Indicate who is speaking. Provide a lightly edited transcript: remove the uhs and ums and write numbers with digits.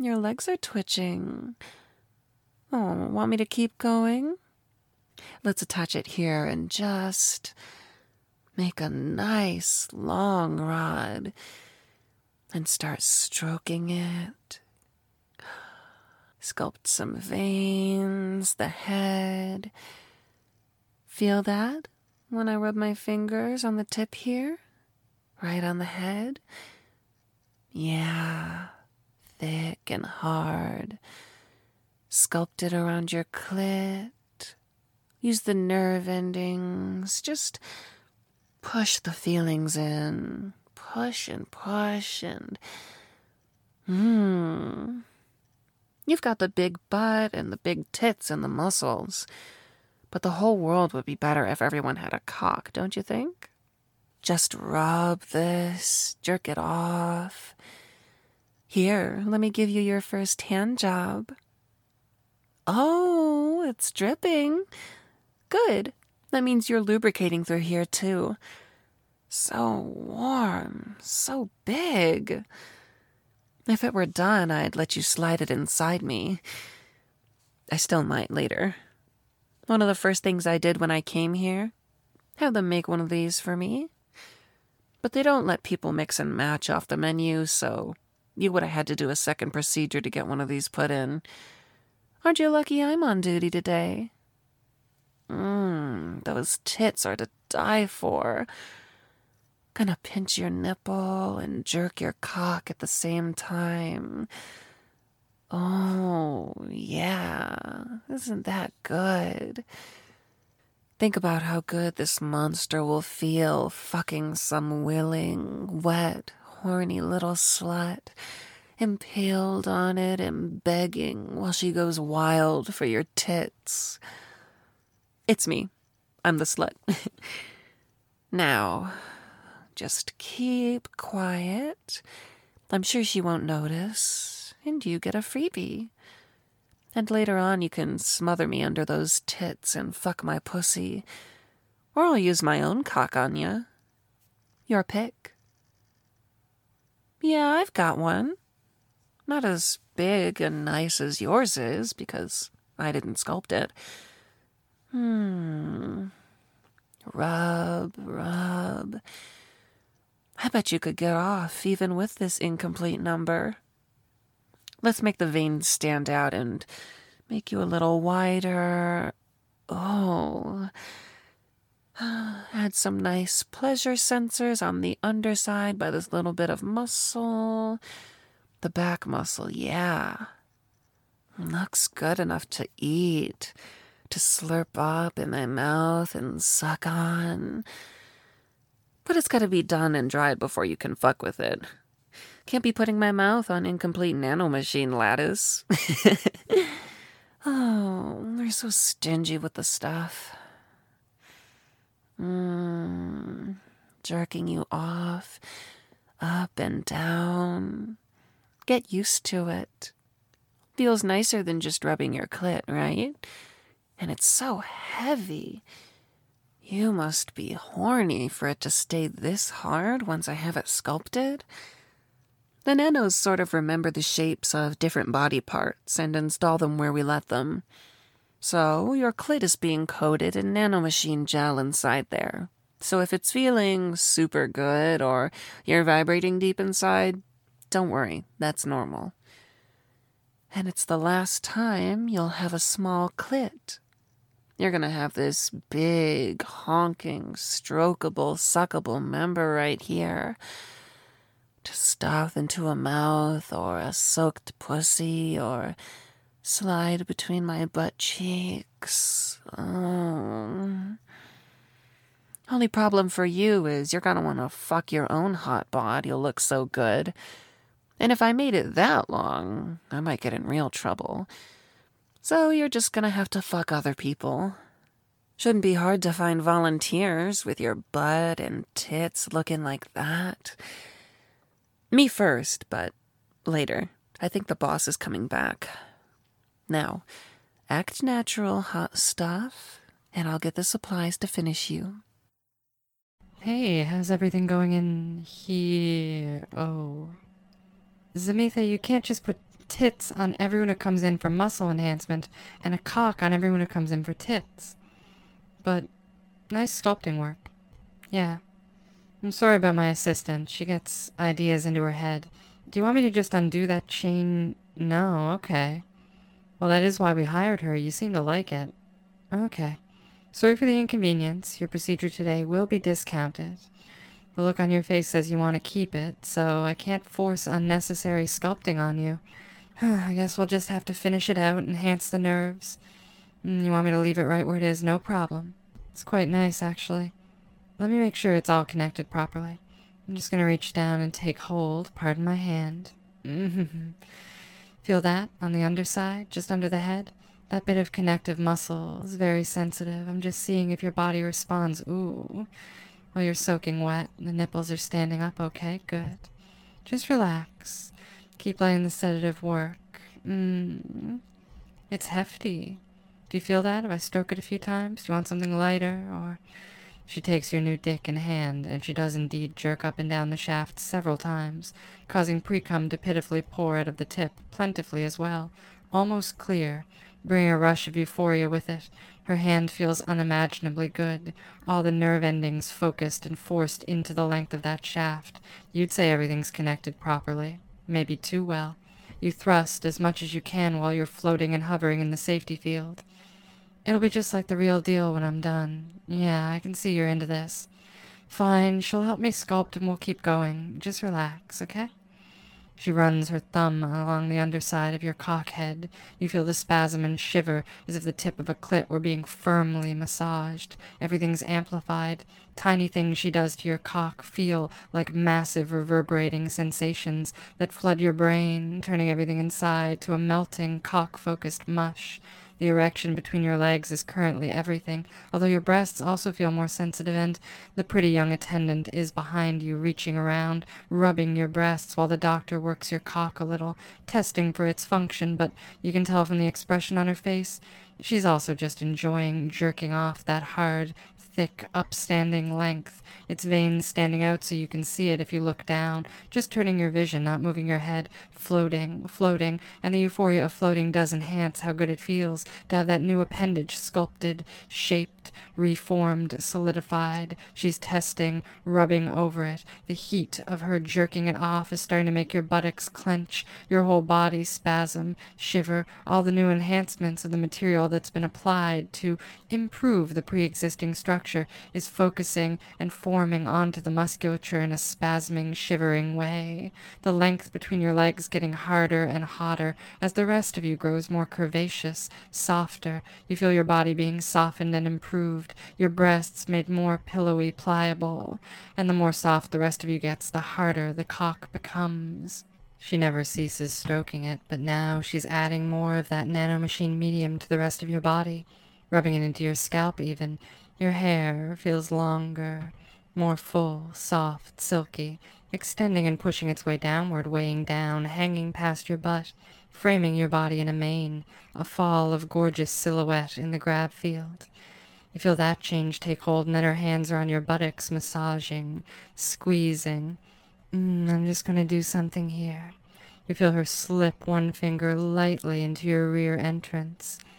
Speaker 1: Your legs are twitching. Oh, want me to keep going? Let's attach it here and just make a nice long rod and start stroking it. Sculpt some veins, the head. Feel that when I rub my fingers on the tip here? Right on the head? Yeah, thick and hard. Sculpt it around your clit. Use the nerve endings. Just push the feelings in. Push and push and... You've got the big butt and the big tits and the muscles. But the whole world would be better if everyone had a cock, don't you think? Just rub this, jerk it off. Here, let me give you your first hand job. Oh, it's dripping. Good. That means you're lubricating through here, too. So warm, so big. If it were done, I'd let you slide it inside me. I still might later. One of the first things I did when I came here, have them make one of these for me. But they don't let people mix and match off the menu, so you would have had to do a second procedure to get one of these put in. Aren't you lucky I'm on duty today? Those tits are to die for. Gonna pinch your nipple and jerk your cock at the same time. Oh, yeah. Isn't that good? Think about how good this monster will feel fucking some willing, wet, horny little slut, impaled on it and begging while she goes wild for your tits. It's me. I'm the slut. Now, just keep quiet. I'm sure she won't notice, and you get a freebie. And later on you can smother me under those tits and fuck my pussy, or I'll use my own cock on you. Your pick. Yeah, I've got one. Not as big and nice as yours is, because I didn't sculpt it. Rub, rub. I bet you could get off even with this incomplete number. Let's make the veins stand out and make you a little wider. Oh. Add some nice pleasure sensors on the underside by this little bit of muscle. The back muscle, yeah. Looks good enough to eat, to slurp up in my mouth and suck on. But it's got to be done and dried before you can fuck with it. Can't be putting my mouth on incomplete nanomachine lattice. Oh, they're so stingy with the stuff. Jerking you off, up and down. Get used to it. Feels nicer than just rubbing your clit, right? And it's so heavy. You must be horny for it to stay this hard once I have it sculpted. The nanos sort of remember the shapes of different body parts and install them where we let them. So your clit is being coated in nanomachine gel inside there. So if it's feeling super good or you're vibrating deep inside, don't worry, that's normal. And it's the last time you'll have a small clit. You're gonna have this big, honking, strokable, suckable member right here to stuff into a mouth or a soaked pussy or slide between my butt cheeks. Only problem for you is you're gonna want to fuck your own hot bod. You'll look so good. And if I made it that long, I might get in real trouble. So you're just gonna have to fuck other people. Shouldn't be hard to find volunteers with your butt and tits looking like that. Me first, but later. I think the boss is coming back. Now, act natural, hot stuff, and I'll get the supplies to finish you.
Speaker 2: Hey, how's everything going in here? Oh. Zamitha, you can't just put tits on everyone who comes in for muscle enhancement, and a cock on everyone who comes in for tits. But nice sculpting work. Yeah. I'm sorry about my assistant. She gets ideas into her head. Do you want me to just undo that chain? No, okay. Well, that is why we hired her. You seem to like it. Okay. Sorry for the inconvenience. Your procedure today will be discounted. The look on your face says you want to keep it, so I can't force unnecessary sculpting on you. I guess we'll just have to finish it out, enhance the nerves. You want me to leave it right where it is? No problem. It's quite nice, actually. Let me make sure it's all connected properly. I'm just gonna reach down and take hold. Pardon my hand. Feel that on the underside, just under the head? That bit of connective muscle is very sensitive. I'm just seeing if your body responds. Ooh. Well, you're soaking wet. The nipples are standing up. Okay, good. Just relax. Keep letting the sedative work. It's hefty. Do you feel that if I stroke it a few times? Do you want something lighter, or... She takes your new dick in hand, and she does indeed jerk up and down the shaft several times, causing precum to pitifully pour out of the tip, plentifully as well, almost clear, bringing a rush of euphoria with it. Her hand feels unimaginably good, all the nerve endings focused and forced into the length of that shaft. You'd say everything's connected properly, maybe too well. You thrust as much as you can while you're floating and hovering in the safety field. It'll be just like the real deal when I'm done. Yeah, I can see you're into this. Fine, she'll help me sculpt and we'll keep going. Just relax, okay? She runs her thumb along the underside of your cock head. You feel the spasm and shiver as if the tip of a clit were being firmly massaged. Everything's amplified. Tiny things she does to your cock feel like massive reverberating sensations that flood your brain, turning everything inside to a melting, cock-focused mush. The erection between your legs is currently everything, although your breasts also feel more sensitive, and the pretty young attendant is behind you, reaching around, rubbing your breasts while the doctor works your cock a little, testing for its function, but you can tell from the expression on her face, she's also just enjoying jerking off that hard, thick, upstanding length, its veins standing out so you can see it if you look down, just turning your vision, not moving your head, floating, and the euphoria of floating does enhance how good it feels to have that new appendage sculpted, shaped, reformed, solidified. She's testing, rubbing over it. The heat of her jerking it off is starting to make your buttocks clench, your whole body spasm, shiver, all the new enhancements of the material that's been applied to improve the pre-existing structure is focusing and forming onto the musculature in a spasming, shivering way. The length between your legs getting harder and hotter as the rest of you grows more curvaceous, softer. You feel your body being softened and improved, your breasts made more pillowy, pliable, and the more soft the rest of you gets, the harder the cock becomes. She never ceases stroking it, but now she's adding more of that nanomachine medium to the rest of your body, rubbing it into your scalp even. Your hair feels longer, more full, soft, silky, extending and pushing its way downward, weighing down, hanging past your butt, framing your body in a mane, a fall of gorgeous silhouette in the grab field. You feel that change take hold, and then her hands are on your buttocks, massaging, squeezing. I'm just going to do something here. You feel her slip one finger lightly into your rear entrance.